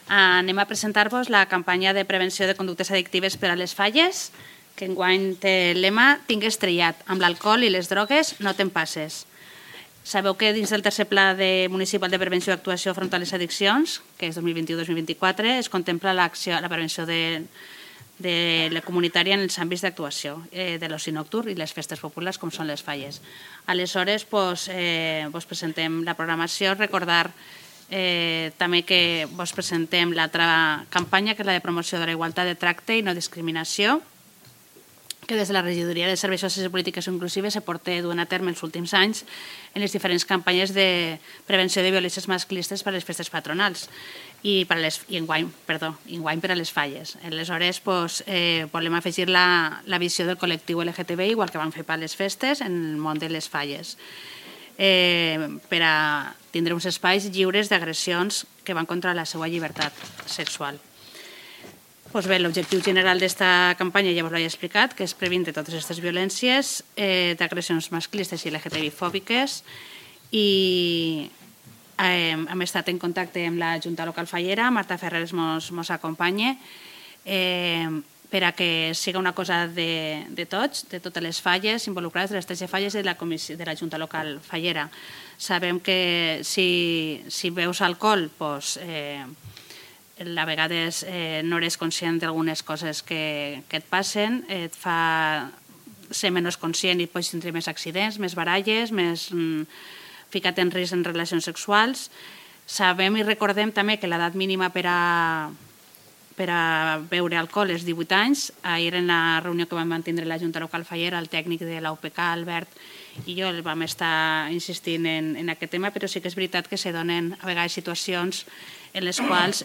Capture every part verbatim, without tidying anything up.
Anem a presentar-vos la campanya de prevenció de conductes addictives per a les falles, que enguany té el lema «Tinc estrellat, amb l'alcohol i les drogues no te'n passes». Sabeu que dins del tercer Pla municipal de prevenció i actuació front a les addiccions, que és dos mil vint-i-u dos mil vint-i-quatre, es contempla la prevenció de la comunitària en els àmbits d'actuació de l'oci nocturn i les festes populars, com són les falles. Aleshores, vos presentem la programació, recordar també que vos presentem l'altra campanya, que és la de promoció de la igualtat de tracte i no discriminació, que des de la Regidoria de Serveis Socials i Polítiques Inclusives se porta duent a terme els últims anys en les diferents campanyes de prevenció de violències masclistes per a les festes patronals i enguany per a les falles. Aleshores, volem afegir la visió del col·lectiu L G T B I, igual que vam fer per a les festes, en el món de les falles, per a tindre uns espais lliures d'agressions que van contra la seva llibertat sexual. Doncs bé, l'objectiu general d'aquesta campanya ja us l'he explicat, que és previndre totes aquestes violències d'agressions masclistes i L G T B I-fòbiques, i hem estat en contacte amb la Junta Local Fallera, Marta Ferreres ens acompanya, per a que sigui una cosa de tots, de totes les falles involucrades, de les tretze falles de la Junta Local Fallera. Sabem que si veus alcohol, doncs a vegades no eres conscient d'algunes coses que et passen, et fa ser menys conscient i pots tindre més accidents, més baralles, més ficat en risc en relacions sexuals. Sabem i recordem també que l'edat mínima per a beure alcohol és divuit anys. Ahir en la reunió que vam mantenir a la Junta Local Fallera, el tècnic de la U P K, Albert, i jo vam estar insistint en aquest tema, però sí que és veritat que se donen a vegades situacions en les quals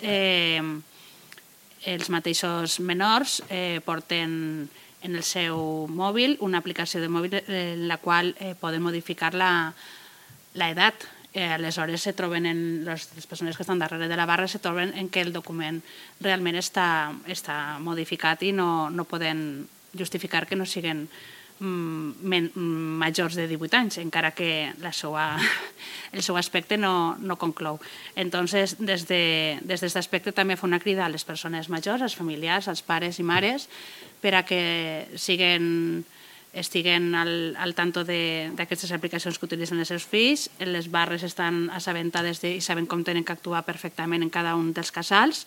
els mateixos menors porten en el seu mòbil una aplicació de mòbil en la qual poden modificar l'edat. Aleshores, les persones que estan darrere de la barra se troben que el document realment està modificat i no poden justificar que no siguin majors de divuit anys, encara que el seu aspecte no conclou. Entonces, des d'aquest aspecte també fa una crida a les persones majors, als familiars, als pares i mares, per a que estiguen al tanto d'aquestes aplicacions que utilitzen els seus fills. Les barres estan assabentades i saben com tenen que actuar perfectament en cada un dels casals,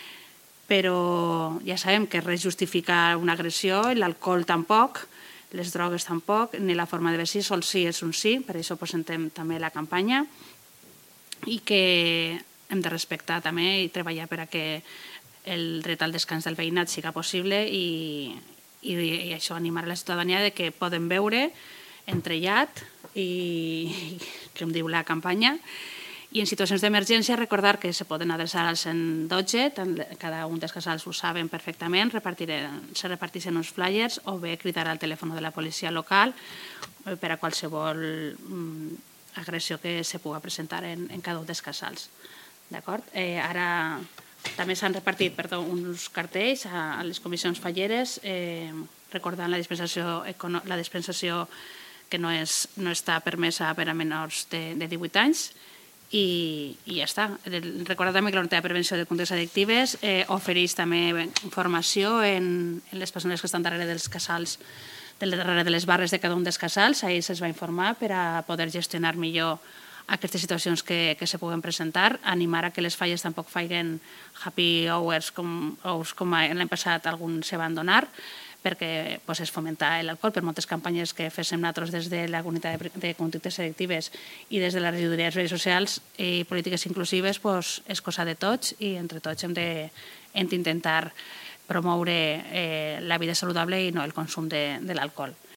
però ja sabem que res justifica una agressió, l'alcohol tampoc, les drogues tampoc, ni la forma de vestir, sol sí és un sí, per això presentem també la campanya, i que hem de respectar també i treballar per a que el dret al descans del veïnat siga possible i això, animar la ciutadania que poden veure entrellat, com diu la campanya, i en situacions d'emergència recordar que se poden adreçar al cent dotze, cada un dels casals ho saben perfectament, se reparteixen uns flyers o bé cridar al telèfon de la policia local per a qualsevol agressió que se pugui presentar en cada un dels casals. Ara també s'han repartit uns cartells a les comissions falleres recordant la dispensació que no està permesa per a menors de divuit anys, i ja està. Recordar també que la Unitat de Prevenció de Conductes Addictives ofereix també informació en les persones que estan darrere dels casals, darrere de les barres de cada un dels casals. Ahir se'ls va informar per a poder gestionar millor aquestes situacions que se puguen presentar, animar a que les falles tampoc facin happy hours com l'any passat alguns se van donar, perquè és fomentar l'alcohol per moltes campanyes que féssim nosaltres des de la Unitat de Conductes Addictives i des de la Regidoria de Serveis Socials i Polítiques Inclusives, és cosa de tots i entre tots hem d'intentar promoure la vida saludable i no el consum de l'alcohol.